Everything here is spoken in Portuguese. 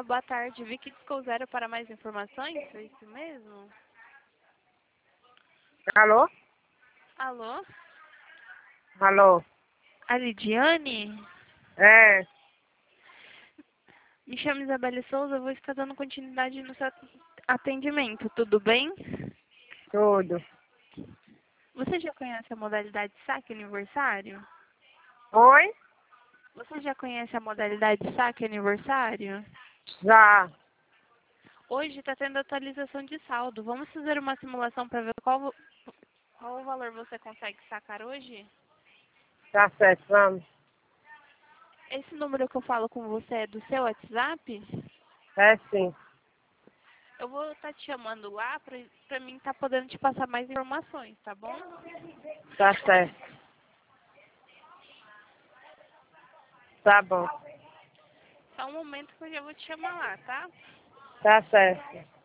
Olá, boa tarde. Vi que discou zero para mais informações, é isso mesmo? Alô? Alô? Alô? A Lidiane? É, Me chamo Isabelle Souza, vou estar dando continuidade no seu atendimento, tudo bem? tudo. Você já conhece a modalidade saque aniversário? Oi? Você já conhece a modalidade saque aniversário? Já. Hoje está tendo atualização de saldo. Vamos fazer uma simulação para ver qual o valor você consegue sacar hoje? Tá certo, vamos. Esse número que eu falo com você é do seu WhatsApp? É sim. Eu vou estar te chamando lá pra mim estar podendo te passar mais informações, tá bom? Tá certo. Tá bom. Só um momento que eu já vou te chamar lá, tá? Tá certo.